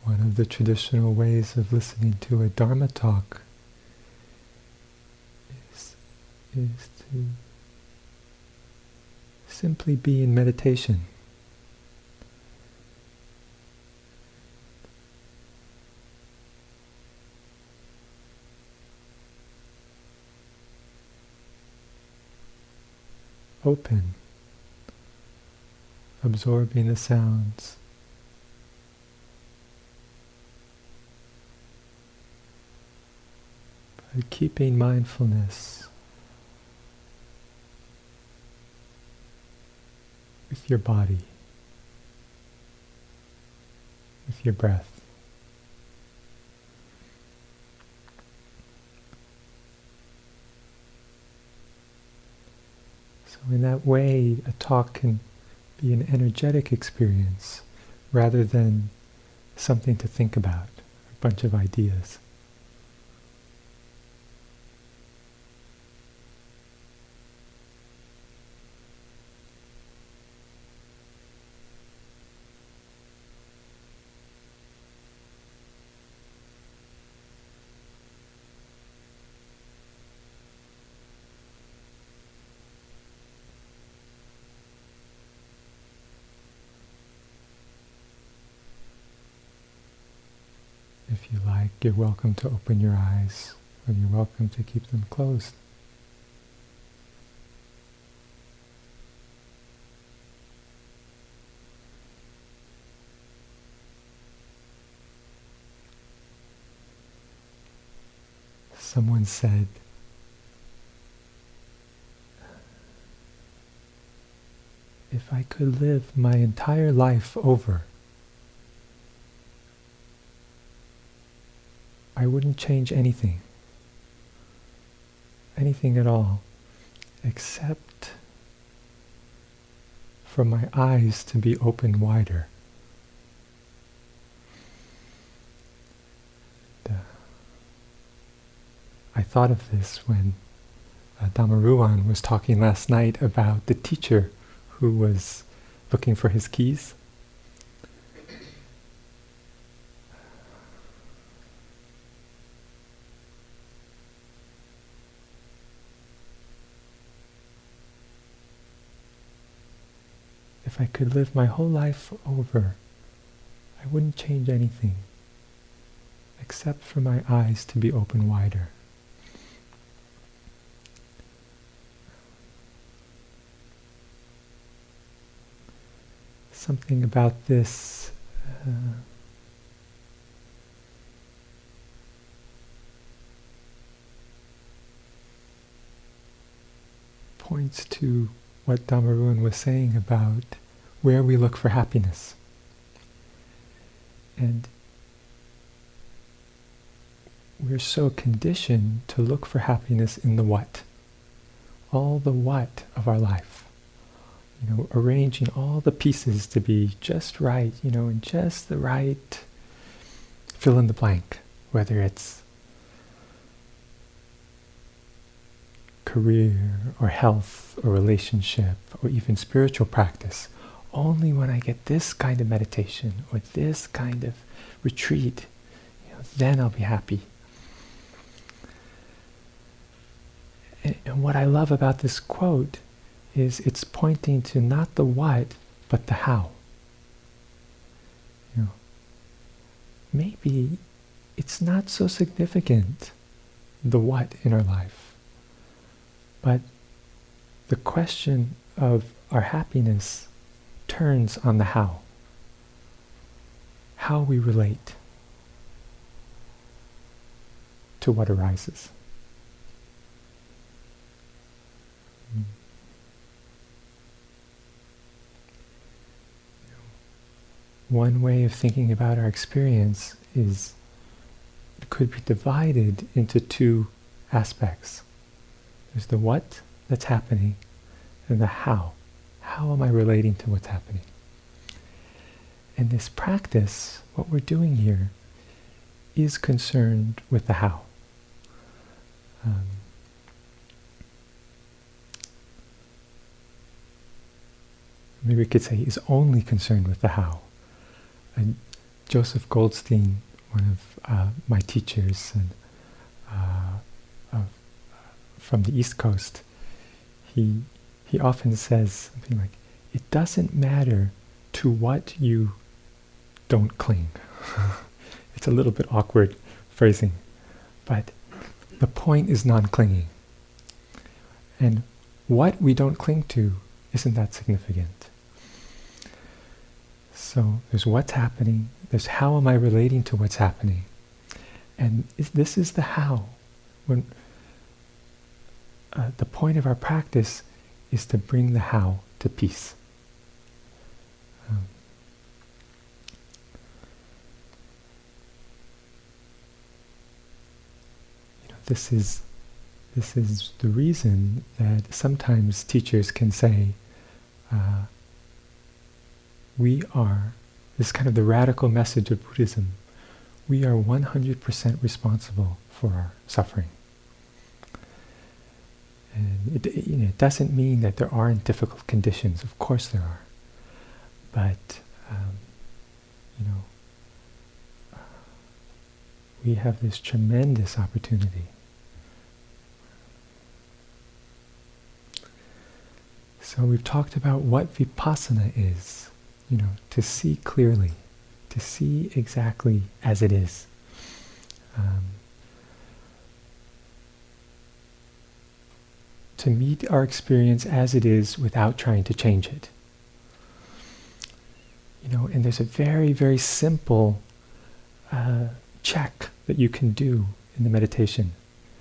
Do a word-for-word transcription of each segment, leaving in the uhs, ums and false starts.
One of the traditional ways of listening to a Dharma talk is, is to simply be in meditation. Open, absorbing the sounds. But keeping mindfulness with your body, with your breath. So in that way, a talk can be an energetic experience rather than something to think about, a bunch of ideas. If you like, you're welcome to open your eyes, or you're welcome to keep them closed. Someone said, if I could live my entire life over, I wouldn't change anything, anything at all, except for my eyes to be open wider. And, uh, I thought of this when uh, Dhammaruan was talking last night about the teacher who was looking for his keys. If I could live my whole life over, I wouldn't change anything, except for my eyes to be open wider. Something about this uh, points to what Dhammaruan was saying about where we look for happiness. And we're so conditioned to look for happiness in the what. All the what of our life. You know, arranging all the pieces to be just right, you know, in just the right fill in the blank, whether it's career or health or relationship or even spiritual practice. Only when I get this kind of meditation or this kind of retreat, you know, then I'll be happy. And, and what I love about this quote is it's pointing to not the what, but the how. You know, maybe it's not so significant, the what in our life, but the question of our happiness turns on the how. How we relate to what arises. One way of thinking about our experience is it could be divided into two aspects. There's the what that's happening and the how. How am I relating to what's happening? And this practice, what we're doing here, is concerned with the how. Um, maybe we could say is only concerned with the how. And Joseph Goldstein, one of uh, my teachers and, uh, of, from the East Coast, he he often says something like, "It doesn't matter to what you don't cling." It's a little bit awkward phrasing, but the point is non-clinging. And what we don't cling to isn't that significant. So there's what's happening, there's how am I relating to what's happening. And is, this is the how. When uh, the point of our practice is to bring the how to peace. Um, you know, this is this is the reason that sometimes teachers can say, uh, we are, this is kind of the radical message of Buddhism, we are one hundred percent responsible for our suffering. And it, you know, it doesn't mean that there aren't difficult conditions. Of course there are. But, um, you know, uh, we have this tremendous opportunity. So we've talked about what vipassana is, you know, to see clearly, to see exactly as it is. Um, to meet our experience as it is without trying to change it. You know, and there's a very, very simple uh, check that you can do in the meditation.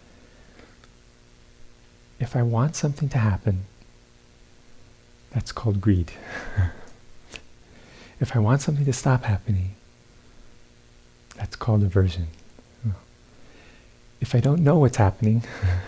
If I want something to happen, that's called greed. If I want something to stop happening, that's called aversion. If I don't know what's happening,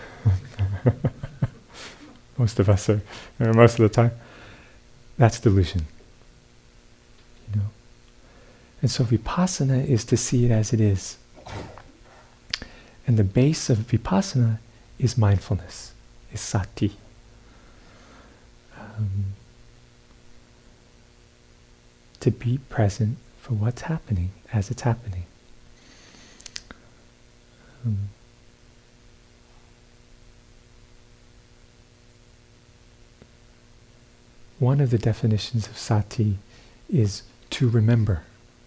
most of us are, or most of the time, that's delusion. You know? And so vipassana is to see it as it is. And the base of vipassana is mindfulness, is sati. Um, to be present for what's happening as it's happening. Um, one of the definitions of sati is to remember.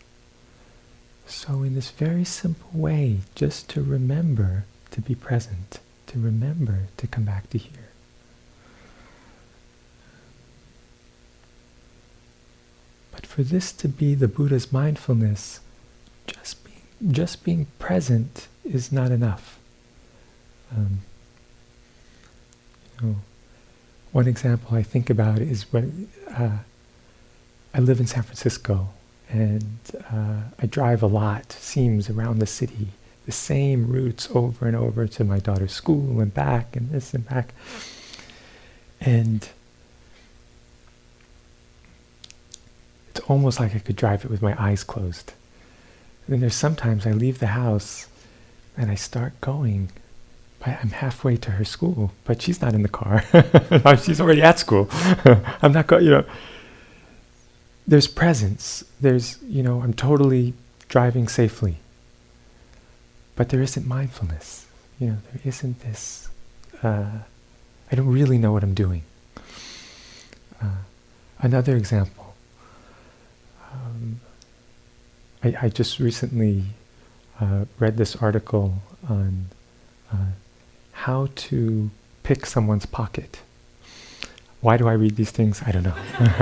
So in this very simple way, just to remember to be present, to remember to come back to here. But for this to be the Buddha's mindfulness, just being, just being present is not enough. Um, you know, one example I think about is when uh, I live in San Francisco and uh, I drive a lot, seems around the city, the same routes over and over to my daughter's school and back and this and back. And it's almost like I could drive it with my eyes closed. And then there's sometimes I leave the house and I start going. I'm halfway to her school, but she's not in the car. She's already at school. I'm not going, you know. There's presence. There's, you know, I'm totally driving safely. But there isn't mindfulness. You know, there isn't this, uh, I don't really know what I'm doing. Uh, another example. Um, I, I just recently uh, read this article on uh, how to pick someone's pocket. Why do I read these things? I don't know.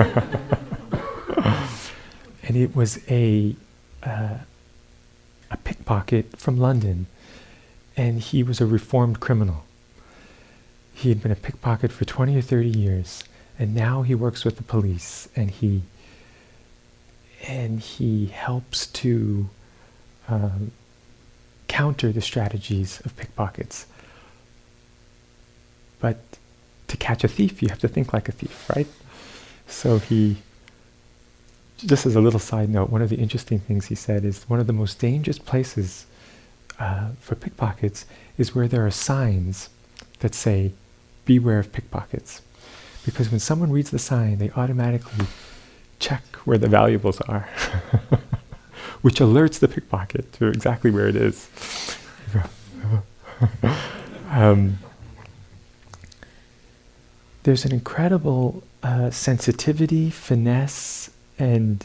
And it was a uh, a pickpocket from London, and he was a reformed criminal. He had been a pickpocket for twenty or thirty years, and now he works with the police, and he and he helps to um, counter the strategies of pickpockets. But to catch a thief, you have to think like a thief, right? So he, just as a little side note, one of the interesting things he said is one of the most dangerous places uh, for pickpockets is where there are signs that say, beware of pickpockets. Because when someone reads the sign, they automatically check where the valuables are. which alerts the pickpocket to exactly where it is. um, there's an incredible uh, sensitivity, finesse, and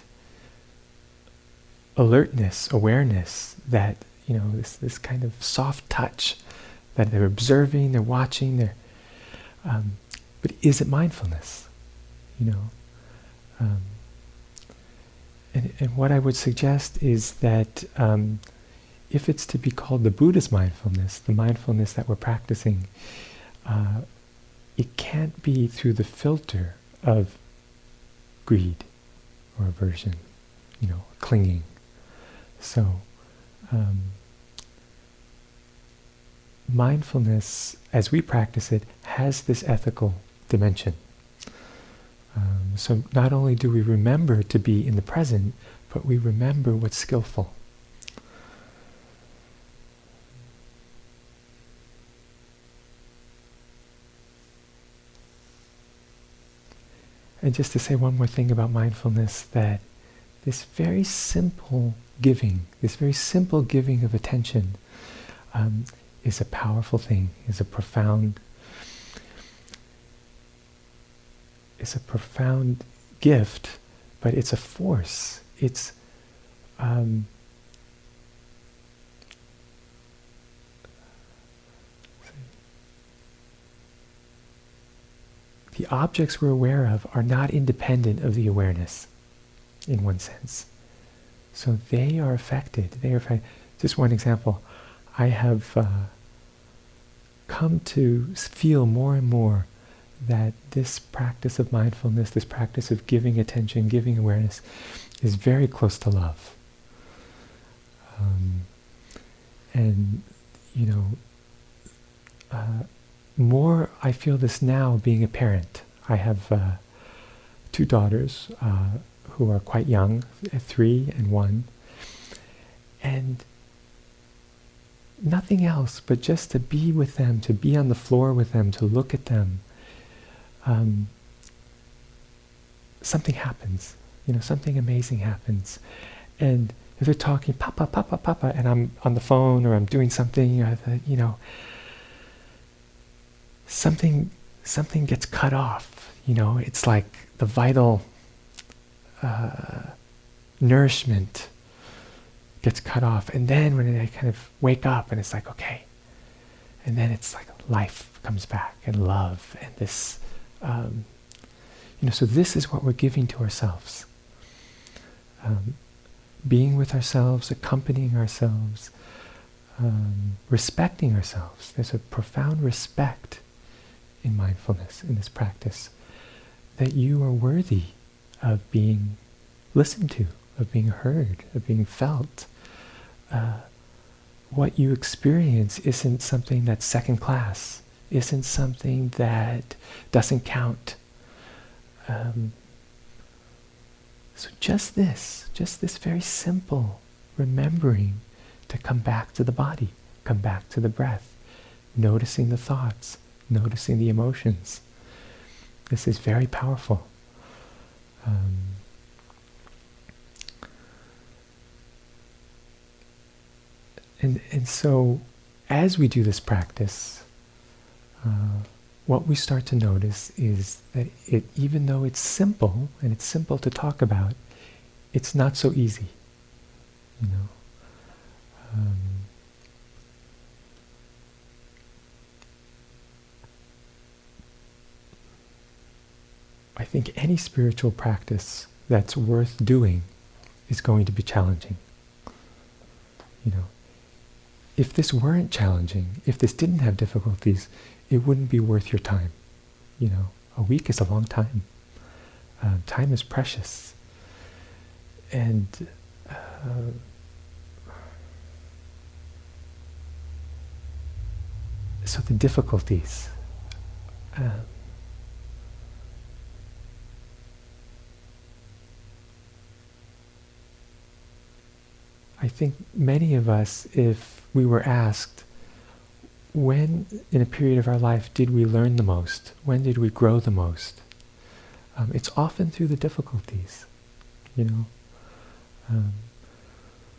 alertness, awareness that, you know, this this kind of soft touch that they're observing, they're watching, they're. Um, but is it mindfulness? You know, um, and and what I would suggest is that um, if it's to be called the Buddha's mindfulness, the mindfulness that we're practicing, uh, it can't be through the filter of greed or aversion, you know, clinging. So, um, mindfulness, as we practice it, has this ethical dimension. Um, so not only do we remember to be in the present, but we remember what's skillful. And just to say one more thing about mindfulness, that this very simple giving, this very simple giving of attention um, is a powerful thing, is a profound, is a profound gift, but it's a force. It's um, the objects we're aware of are not independent of the awareness, in one sense. So they are affected. They are affected. Just one example. I have uh, come to feel more and more that this practice of mindfulness, this practice of giving attention, giving awareness, is very close to love. Um, and, you know, uh, more I feel this now being a parent. I have uh, two daughters uh, who are quite young, three and one. And nothing else but just to be with them, to be on the floor with them, to look at them. Um, something happens, you know, something amazing happens. And if they're talking, Papa, Papa, Papa, and I'm on the phone or I'm doing something, or the, you know, something something gets cut off, you know, it's like the vital uh, nourishment gets cut off. And then when they kind of wake up and it's like, okay, and then it's like life comes back and love and this, um, you know, so this is what we're giving to ourselves. Um, being with ourselves, accompanying ourselves, um, respecting ourselves. There's a profound respect in mindfulness, in this practice, that you are worthy of being listened to, of being heard, of being felt. Uh, what you experience isn't something that's second class, isn't something that doesn't count. Um, so just this, just this very simple remembering to come back to the body, come back to the breath, noticing the thoughts, noticing the emotions. This is very powerful. Um, and and so, as we do this practice, uh, what we start to notice is that it, even though it's simple and it's simple to talk about, it's not so easy. You know. Um, I think any spiritual practice that's worth doing is going to be challenging. You know, if this weren't challenging, if this didn't have difficulties, it wouldn't be worth your time. You know, a week is a long time. Uh, time is precious. And uh, so the difficulties, um, I think many of us, if we were asked, when in a period of our life did we learn the most? When did we grow the most? Um, it's often through the difficulties, you know. Um,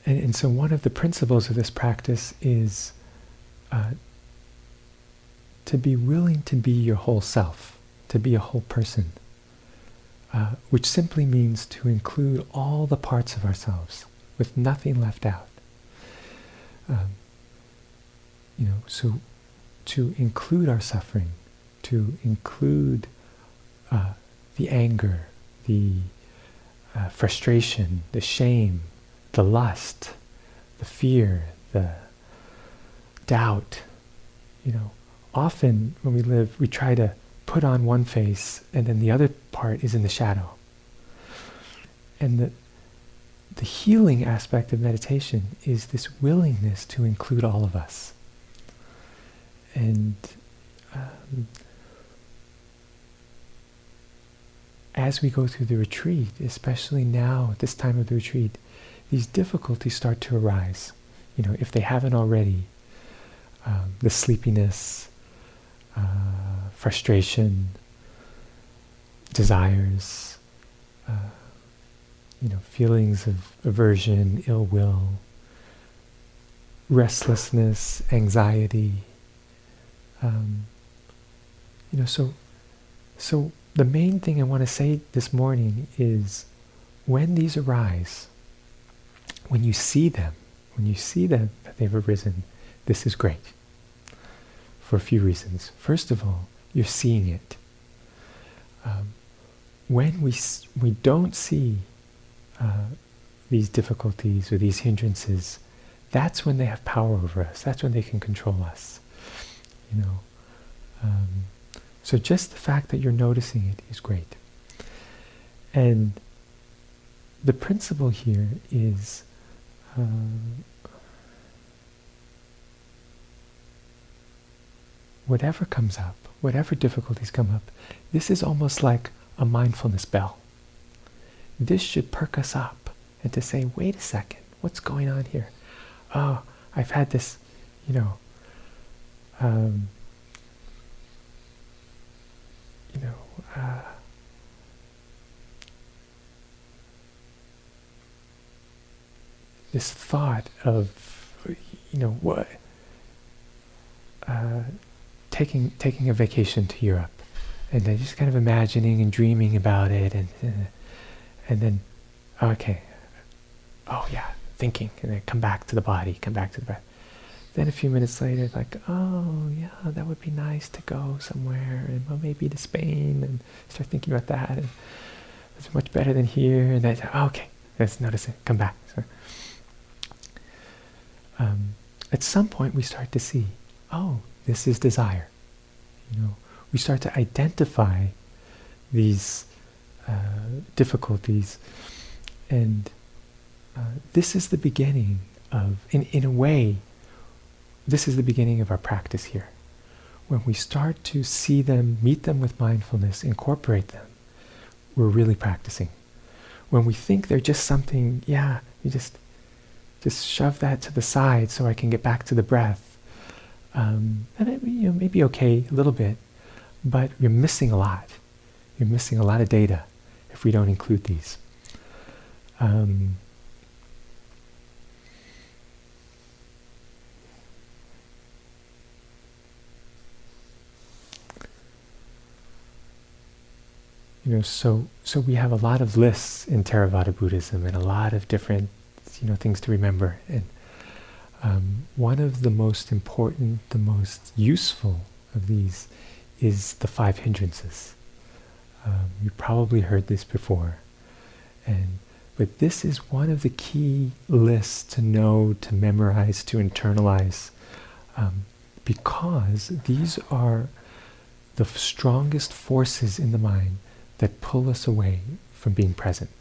And, and so one of the principles of this practice is uh, to be willing to be your whole self, to be a whole person, uh, which simply means to include all the parts of ourselves with nothing left out. Um, you know, so to include our suffering, to include uh, the anger, the uh, frustration, the shame, the lust, the fear, the doubt. You know, often when we live, we try to put on one face and then the other part is in the shadow. And the the healing aspect of meditation is this willingness to include all of us. And um, as we go through the retreat, especially now at this time of the retreat, these difficulties start to arise. You know, if they haven't already, um, the sleepiness, uh, frustration, desires, uh, you know, feelings of aversion, ill will, restlessness, anxiety. Um, you know, so so the main thing I want to say this morning is, when these arise, when you see them, when you see them that they've arisen, this is great for a few reasons. First of all, you're seeing it. Um, when we we don't see uh, these difficulties or these hindrances, that's when they have power over us. That's when they can control us. You know. Um, so just the fact that you're noticing it is great. And the principle here is uh, whatever comes up, whatever difficulties come up, this is almost like a mindfulness bell. This should perk us up and to say, wait a second, what's going on here? Oh, I've had this, you know, um, you know, uh, this thought of, you know, what, uh, taking taking a vacation to Europe, and then just kind of imagining and dreaming about it, and uh, and then, okay, oh yeah, thinking, and then come back to the body, come back to the breath. Then a few minutes later, like, oh yeah, that would be nice to go somewhere, and well, maybe to Spain, and start thinking about that, and it's much better than here, and then, oh, okay, let's notice it, come back. So, um, at some point we start to see, oh, this is desire. You know, we start to identify these uh, difficulties, and uh, this is the beginning of, in, in a way, this is the beginning of our practice here. When we start to see them, meet them with mindfulness, incorporate them, we're really practicing. When we think they're just something, yeah, you just just shove that to the side so I can get back to the breath. Um, and it, you know, maybe okay a little bit, but you're missing a lot. You're missing a lot of data if we don't include these. Um, you know, so so we have a lot of lists in Theravada Buddhism and a lot of different, you know, things to remember. And Um, one of the most important, the most useful of these is the five hindrances. Um, you probably heard this before, and but this is one of the key lists to know, to memorize, to internalize, um, because these are the f- strongest forces in the mind that pull us away from being present.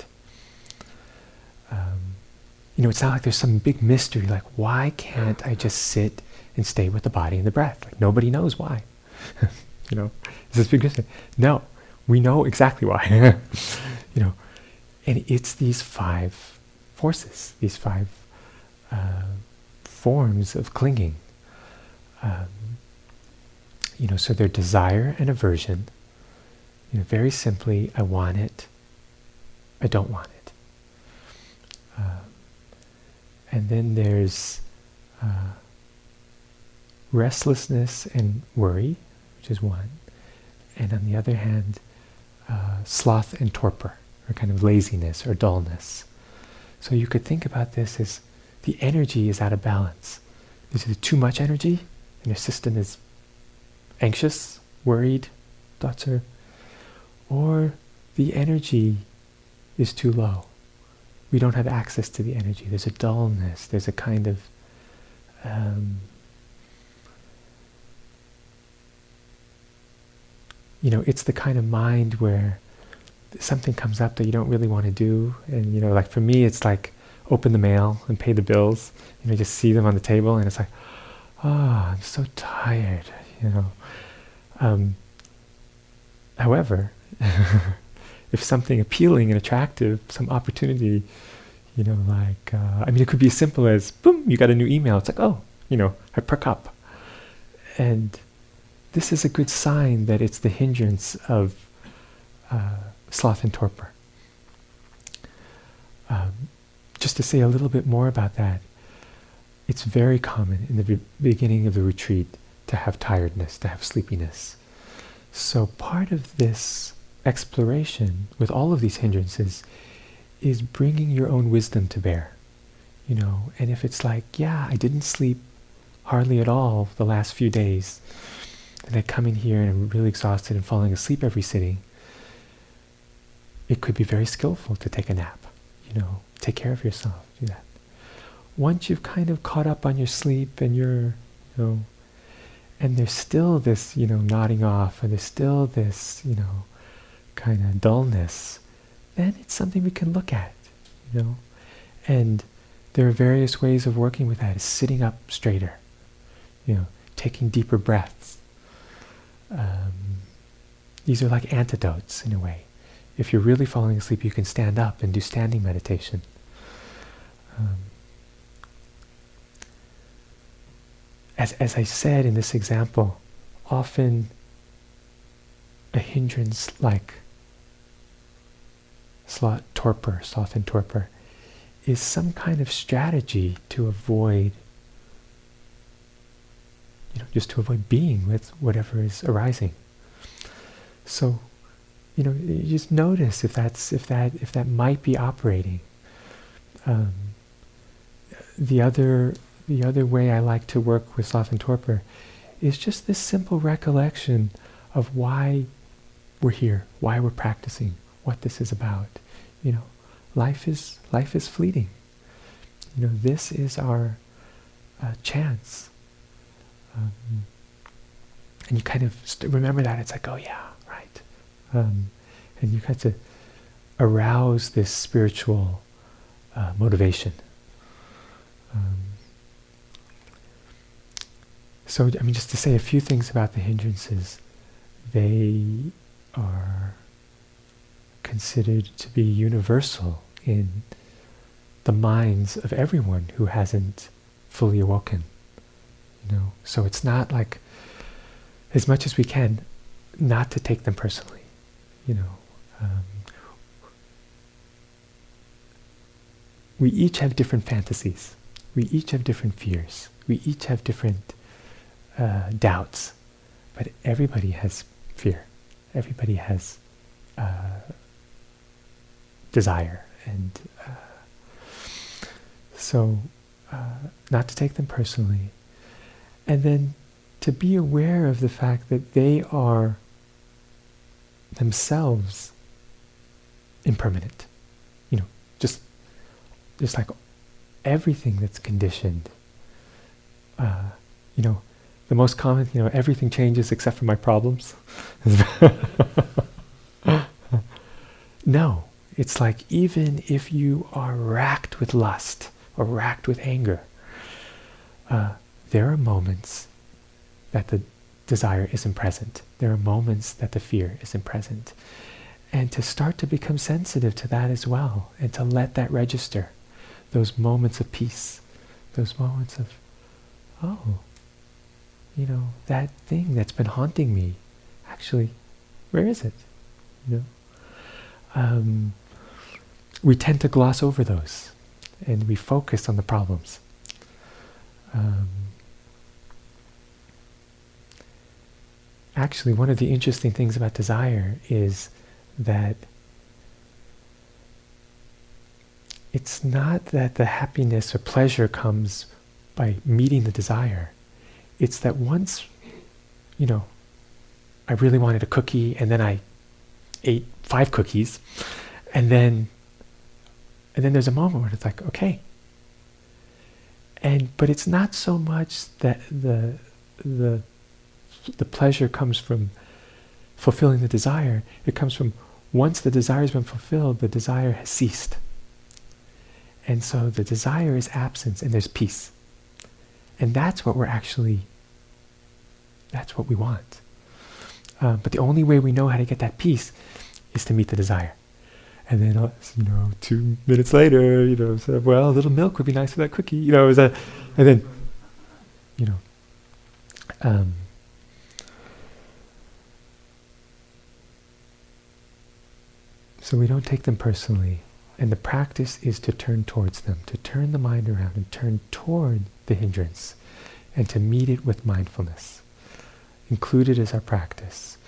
Um, You know, it's not like there's some big mystery, like, why can't I just sit and stay with the body and the breath? Like, nobody knows why. You know, it's this big mystery. No, we know exactly why. You know, and it's these five forces, these five uh, forms of clinging. Um, you know, so they're desire and aversion. You know, very simply, I want it, I don't want it. Um, And then there's uh, restlessness and worry, which is one. And on the other hand, uh, sloth and torpor, or kind of laziness or dullness. So you could think about this as the energy is out of balance. There's either too much energy, and your system is anxious, worried, thoughts are, or the energy is too low. We don't have access to the energy. There's a dullness, there's a kind of um, you know, it's the kind of mind where something comes up that you don't really want to do, and you know, like for me, it's like open the mail and pay the bills. You know, just see them on the table, and it's like, oh, I'm so tired. You know. Um, however, if something appealing and attractive, some opportunity, you know, like uh, I mean, it could be as simple as boom, you got a new email. It's like, oh, you know, I perk up, and this is a good sign that it's the hindrance of uh, sloth and torpor. Um, just to say a little bit more about that, it's very common in the be- beginning of the retreat to have tiredness, to have sleepiness. So part of this exploration with all of these hindrances is bringing your own wisdom to bear. You know, and if it's like, yeah, I didn't sleep hardly at all the last few days, and I come in here and I'm really exhausted and falling asleep every sitting, it could be very skillful to take a nap, you know, take care of yourself, do that. Once you've kind of caught up on your sleep and you're, you know, and there's still this, you know, nodding off, or there's still this, you know, kind of dullness, then it's something we can look at, you know. And there are various ways of working with that. Is sitting up straighter, you know, taking deeper breaths. Um, these are like antidotes in a way. If you're really falling asleep, you can stand up and do standing meditation. Um, as as I said in this example, often a hindrance like sloth, torpor, sloth and torpor, is some kind of strategy to avoid, you know, just to avoid being with whatever is arising. So, you know, you just notice if that's if that if that might be operating. Um, the other the other way I like to work with sloth and torpor is just this simple recollection of why we're here, why we're practicing, what this is about. You know, life is life is fleeting. You know, this is our uh, chance. Um, and you kind of st- remember that. It's like, oh yeah, right. Um, and you have to arouse this spiritual uh, motivation. Um, so, I mean, just to say a few things about the hindrances, they are considered to be universal in the minds of everyone who hasn't fully awoken. You know, so it's not like, as much as we can, not to take them personally. You know, um, we each have different fantasies. We each have different fears. We each have different uh, doubts. But everybody has fear. Everybody has uh, desire. And uh, so, uh, not to take them personally. And then to be aware of the fact that they are themselves impermanent. You know, just just like everything that's conditioned. Uh, you know, the most common, you know, everything changes except for my problems. No, it's like even if you are racked with lust or racked with anger, uh, there are moments that the desire isn't present. There are moments that the fear isn't present. And to start to become sensitive to that as well, and to let that register, those moments of peace, those moments of, oh, you know, that thing that's been haunting me, actually, where is it? You know, um, we tend to gloss over those. and we focus on the problems. Um, actually, one of the interesting things about desire is that it's not that the happiness or pleasure comes by meeting the desire. It's that once, you know, I really wanted a cookie, and then I ate five cookies, and then and then there's a moment where it's like, okay. And but it's not so much that the the the pleasure comes from fulfilling the desire. It comes from once the desire has been fulfilled, the desire has ceased. And so the desire is absence, and there's peace. And that's what we're actually, that's what we want. Uh, but the only way we know how to get that peace is to meet the desire. And then, uh, you know, two minutes later, you know, so, well, a little milk would be nice for that cookie, you know, is that, and then, you know, um, so we don't take them personally. And the practice is to turn towards them, to turn the mind around and turn toward the hindrance, and to meet it with mindfulness. Included as our practice.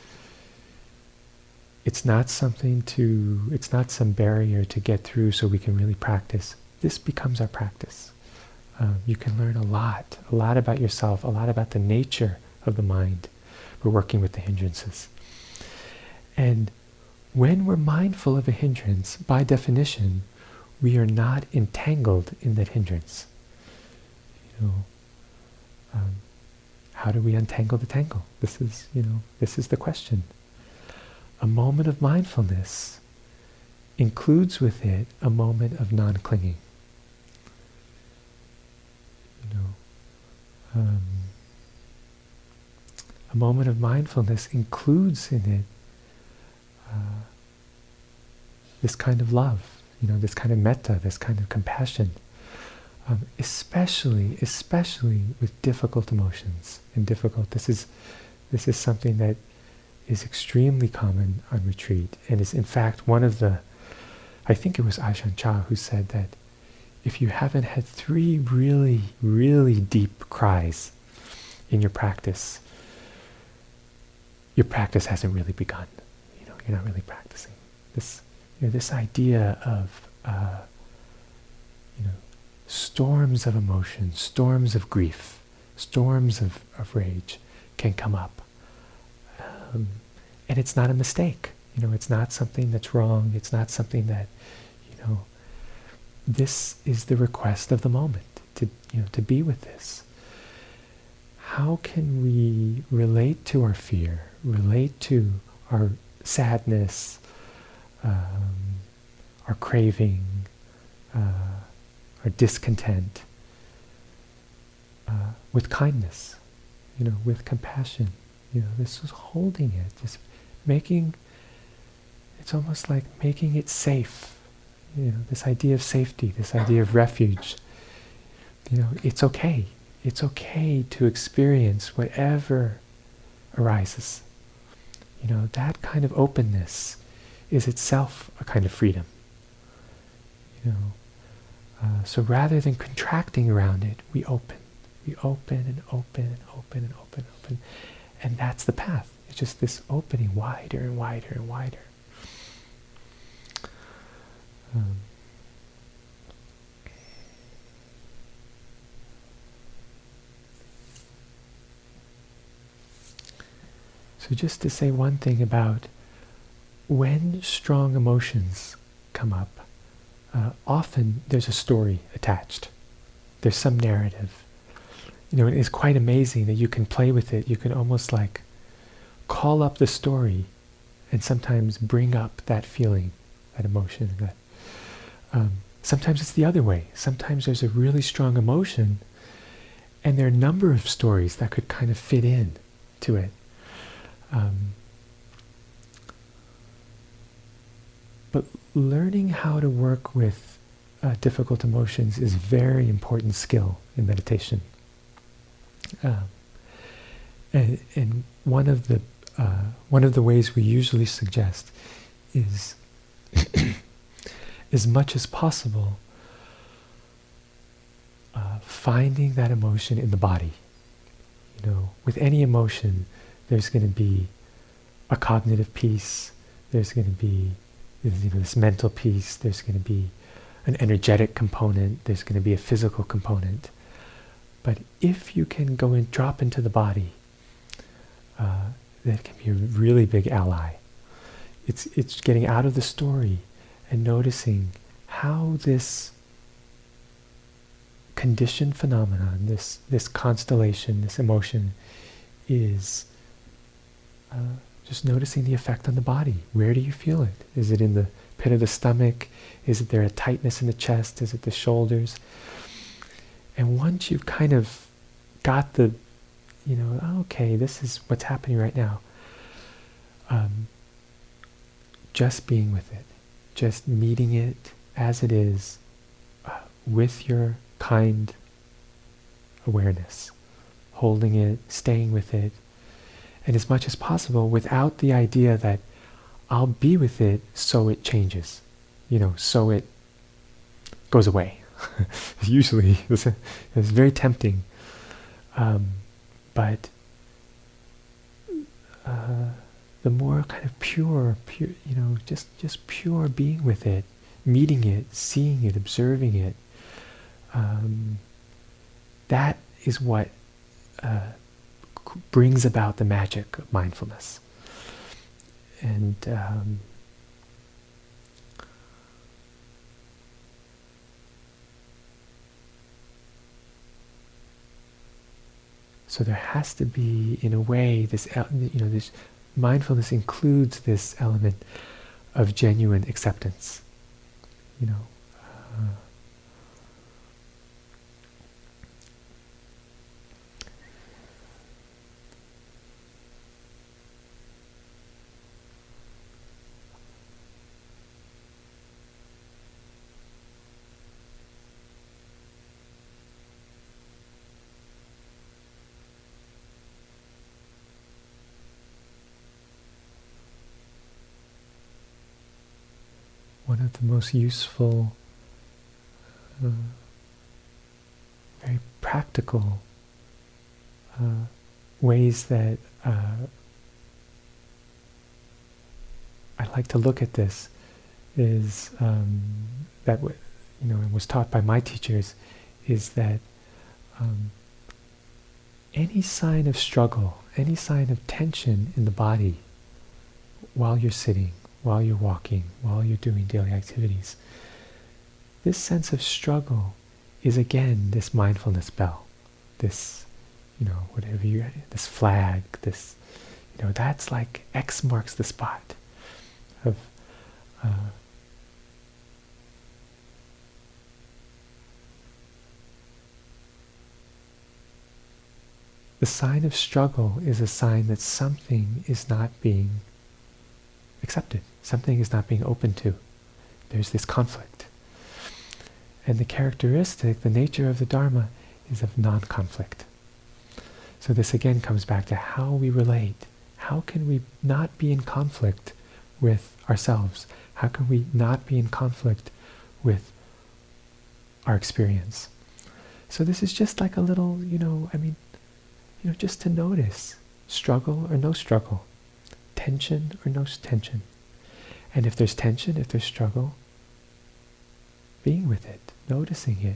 It's not something to, it's not some barrier to get through so we can really practice. This becomes our practice. Um, you can learn a lot, a lot about yourself, a lot about the nature of the mind. We're working with the hindrances. And when we're mindful of a hindrance, by definition, we are not entangled in that hindrance. You know, um, how do we untangle the tangle? This is, you know, this is the question. A moment of mindfulness includes with it a moment of non-clinging. You know, um, a moment of mindfulness includes in it Uh, this kind of love, you know, this kind of metta, this kind of compassion, um, especially, especially with difficult emotions and difficult. This is, this is something that is extremely common on retreat, and is in fact one of the. I think it was Ajahn Chah who said that if you haven't had three really, really deep cries in your practice, your practice hasn't really begun. You're not really practicing. This, you know, this idea of, uh, you know, storms of emotion, storms of grief, storms of, of rage can come up. Um, and it's not a mistake. You know, it's not something that's wrong. It's not something that, you know, this is the request of the moment, to, you know, to be with this. How can we relate to our fear, relate to our sadness, um, our craving, uh, our discontent, uh, with kindness, you know, with compassion. You know, this is holding it, just making, it's almost like making it safe. You know, this idea of safety, this idea of refuge. You know, it's okay. It's okay to experience whatever arises. You know, that kind of openness is itself a kind of freedom. You know, uh, so rather than contracting around it, we open. We open and open and open and open and open. And that's the path. It's just this opening wider and wider and wider. Um, So just to say one thing about when strong emotions come up, uh, often there's a story attached. There's some narrative. You know, it is quite amazing that you can play with it. You can almost like call up the story and sometimes bring up that feeling, that emotion. That um, sometimes it's the other way. Sometimes there's a really strong emotion and there are a number of stories that could kind of fit in to it. Um, but learning how to work with uh, difficult emotions is a very important skill in meditation. Um, and, and one of the uh, one of the ways we usually suggest is, as much as possible, uh, finding that emotion in the body. You know, with any emotion, there's going to be a cognitive piece, there's going to be, you know, this mental piece, there's going to be an energetic component, there's going to be a physical component. But if you can go and drop into the body, uh, that can be a really big ally. It's it's getting out of the story and noticing how this conditioned phenomenon, this this constellation, this emotion, is uh, just noticing the effect on the body. Where do you feel it? Is it in the pit of the stomach? Is it there a tightness in the chest? Is it the shoulders? And once you've kind of got the, you know, oh, okay, this is what's happening right now, um, just being with it, just meeting it as it is, uh, with your kind awareness, holding it, staying with it, and as much as possible without the idea that I'll be with it so it changes, you know, so it goes away. Usually it's, it's very tempting, um, but uh, the more kind of pure, pure, you know, just just pure being with it, meeting it, seeing it, observing it, um, that is what uh, brings about the magic of mindfulness. And um, so there has to be, in a way, this, you know, this mindfulness includes this element of genuine acceptance. You know, uh, one of the most useful, uh, very practical uh, ways that uh, I like to look at this is um, that w- you know, it was taught by my teachers, is that um, any sign of struggle, any sign of tension in the body while you're sitting, while you're walking, while you're doing daily activities, this sense of struggle is again this mindfulness bell, this, you know, whatever you, this flag, this, you know, that's like X marks the spot of uh, the sign of struggle is a sign that something is not being accepted. Something is not being open to. There's this conflict. And the characteristic, the nature of the Dharma, is of non-conflict. So this again comes back to how we relate. How can we not be in conflict with ourselves? How can we not be in conflict with our experience? So this is just like a little, you know, I mean, you know, just to notice struggle or no struggle, tension or no tension. And if there's tension, if there's struggle, being with it, noticing it.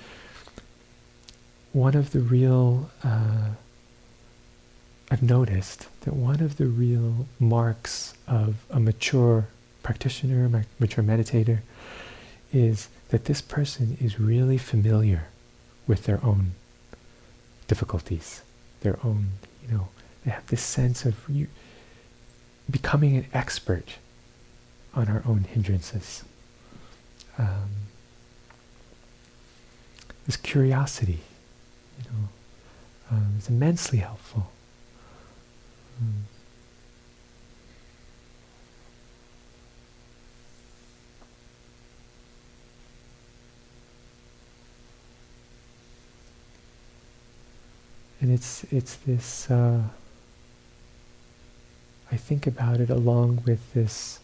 One of the real, uh, I've noticed that one of the real marks of a mature practitioner, a mature meditator, is that this person is really familiar with their own difficulties, their own, you know, they have this sense of you becoming an expert on our own hindrances. Um, this curiosity, you know, um, is immensely helpful. Mm. And it's it's this, uh, I think about it along with this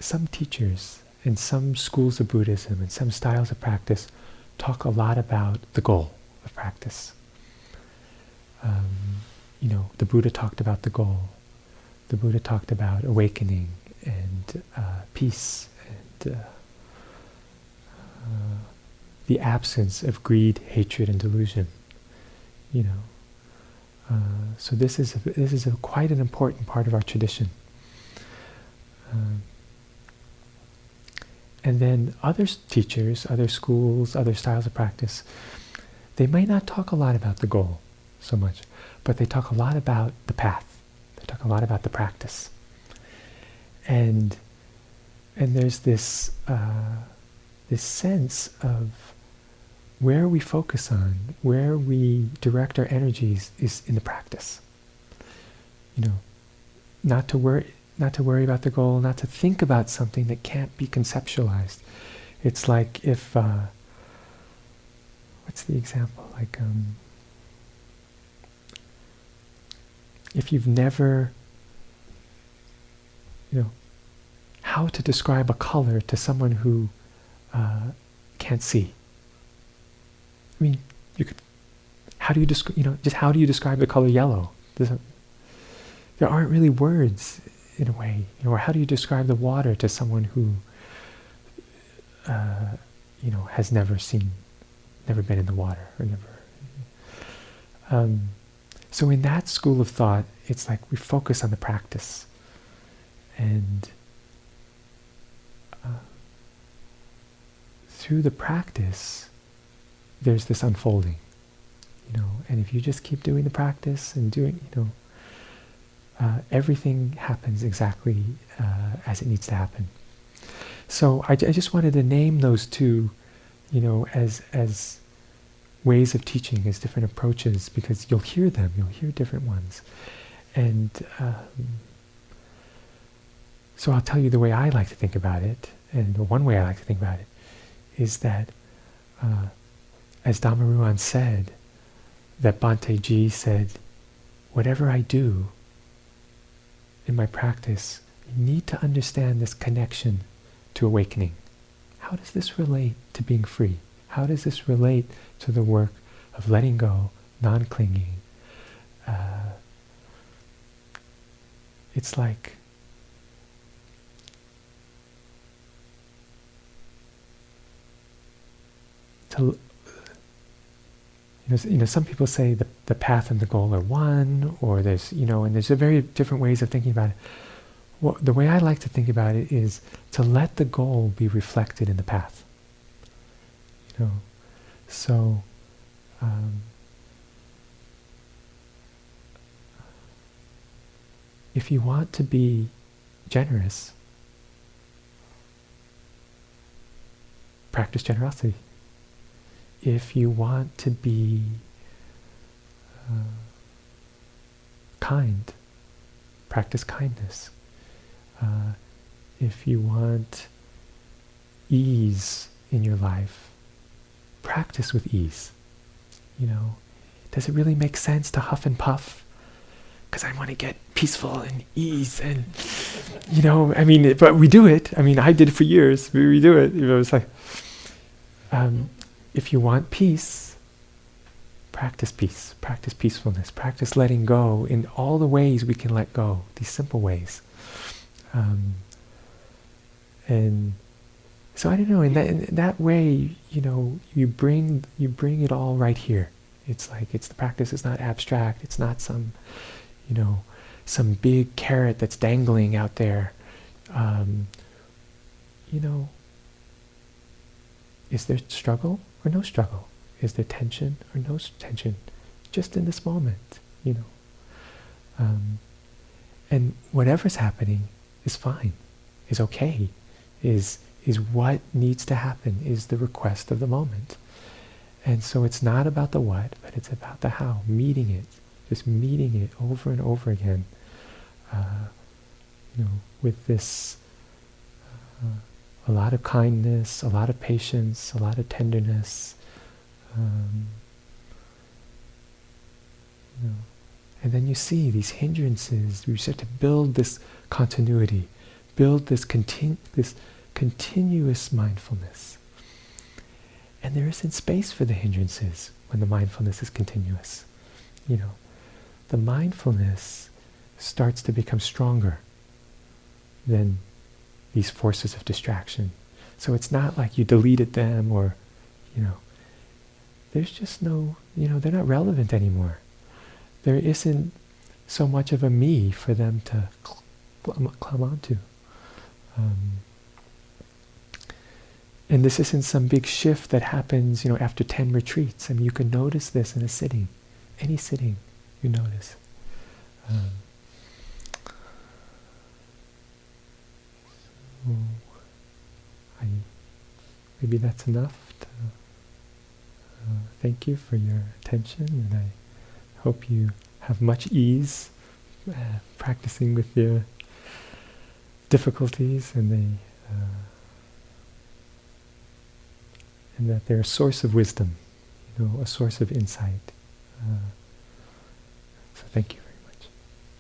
some teachers and some schools of Buddhism and some styles of practice talk a lot about the goal of practice. Um, you know, the Buddha talked about the goal. The Buddha talked about awakening and uh, peace and uh, uh, the absence of greed, hatred, and delusion. You know, uh, so this is a, this is a quite an important part of our tradition. Um, and then other teachers, other schools, other styles of practice, they might not talk a lot about the goal so much, but they talk a lot about the path. They talk a lot about the practice. And and there's this uh, this sense of where we focus on, where we direct our energies is in the practice. You know, not to worry, not to worry about the goal, not to think about something that can't be conceptualized. It's like if, uh, what's the example? Like, um, if you've never, you know, how to describe a color to someone who uh, can't see. I mean, you could. How do you describe? You know, just how do you describe the color yellow? There's there aren't really words in a way. You know, or how do you describe the water to someone who, uh, you know, has never seen, never been in the water, or never. Um, so in that school of thought, it's like we focus on the practice, and uh, through the practice, there's this unfolding, you know, and if you just keep doing the practice and doing, you know, uh, everything happens exactly uh, as it needs to happen. So I, I just wanted to name those two, you know, as as ways of teaching, as different approaches, because you'll hear them, you'll hear different ones. And um, so I'll tell you the way I like to think about it, and one way I like to think about it is that uh, as Dhamma Ruan said, that Bhante Ji said, whatever I do in my practice, you need to understand this connection to awakening. How does this relate to being free? How does this relate to the work of letting go, non-clinging? Uh, it's like to You know, you know, some people say the the path and the goal are one, or there's, you know, and there's a very different ways of thinking about it. Well, the way I like to think about it is to let the goal be reflected in the path. You know, so um, if you want to be generous, practice generosity. If you want to be uh, kind, practice kindness. Uh, if you want ease in your life, practice with ease. You know, does it really make sense to huff and puff? Because I want to get peaceful and ease, and you know, I mean, but we do it. I mean, I did it for years. We, we do it. You know, it's like. Um, If you want peace, practice peace, practice peacefulness, practice letting go in all the ways we can let go, these simple ways. Um, and so I don't know, in that, in that way, you know, you bring you bring it all right here. It's like, it's the practice is not abstract, it's not some, you know, some big carrot that's dangling out there. Um, you know, is there struggle or no struggle? Is there tension or no tension? Just in this moment, you know. Um, and whatever's happening is fine, is okay, is is what needs to happen, is the request of the moment. And so it's not about the what, but it's about the how, meeting it, just meeting it over and over again, uh, you know, with this uh, a lot of kindness, a lot of patience, a lot of tenderness, um, you know. And then you see these hindrances, you start to build this continuity, build this continu- this continuous mindfulness. And there isn't space for the hindrances when the mindfulness is continuous. You know, the mindfulness starts to become stronger than these forces of distraction. So it's not like you deleted them or, you know, there's just no, you know, they're not relevant anymore. There isn't so much of a me for them to cl- climb onto. Um, and this isn't some big shift that happens, you know, after ten retreats. I mean, you can notice this in a sitting. Any sitting, you notice. Um, so I, maybe that's enough to uh, thank you for your attention, and I hope you have much ease uh, practicing with your difficulties, and they uh, and that they're a source of wisdom, you know, a source of insight. Uh, so thank you very much.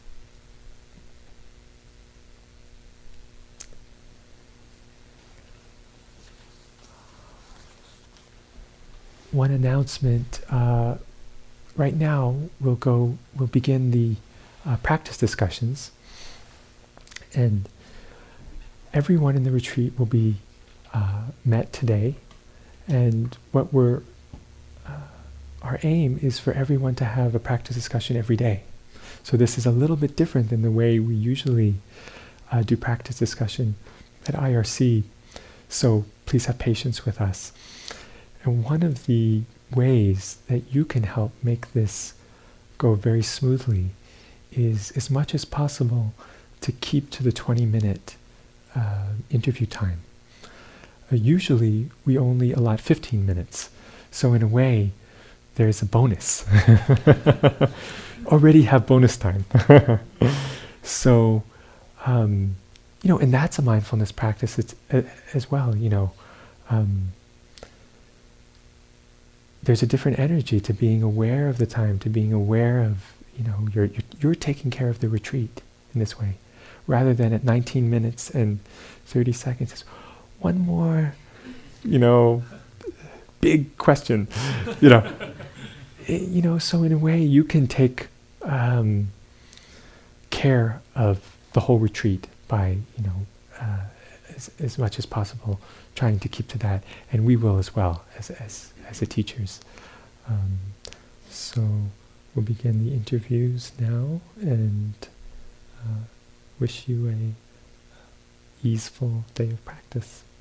One announcement. Uh, right now, we'll go. We'll begin the uh, practice discussions, and everyone in the retreat will be uh, met today. And what we're uh, our aim is for everyone to have a practice discussion every day. So this is a little bit different than the way we usually uh, do practice discussion at I R C. So please have patience with us. And one of the ways that you can help make this go very smoothly is, as much as possible, to keep to the twenty minute uh, interview time. Uh, usually we only allot fifteen minutes. So in a way, there's a bonus. Already have bonus time. So, um, you know, and that's a mindfulness practice it's, uh, as well, you know. Um, there's a different energy to being aware of the time, to being aware of, you know, you're, you're, you're taking care of the retreat in this way. Rather than at nineteen minutes and thirty seconds, it's one more, you know, big question, you know. It, you know, so in a way you can take um, care of the whole retreat by, you know, uh, as, as much as possible, trying to keep to that, and we will as well as as as the teachers. Um, so we'll begin the interviews now, and uh, wish you a easeful day of practice.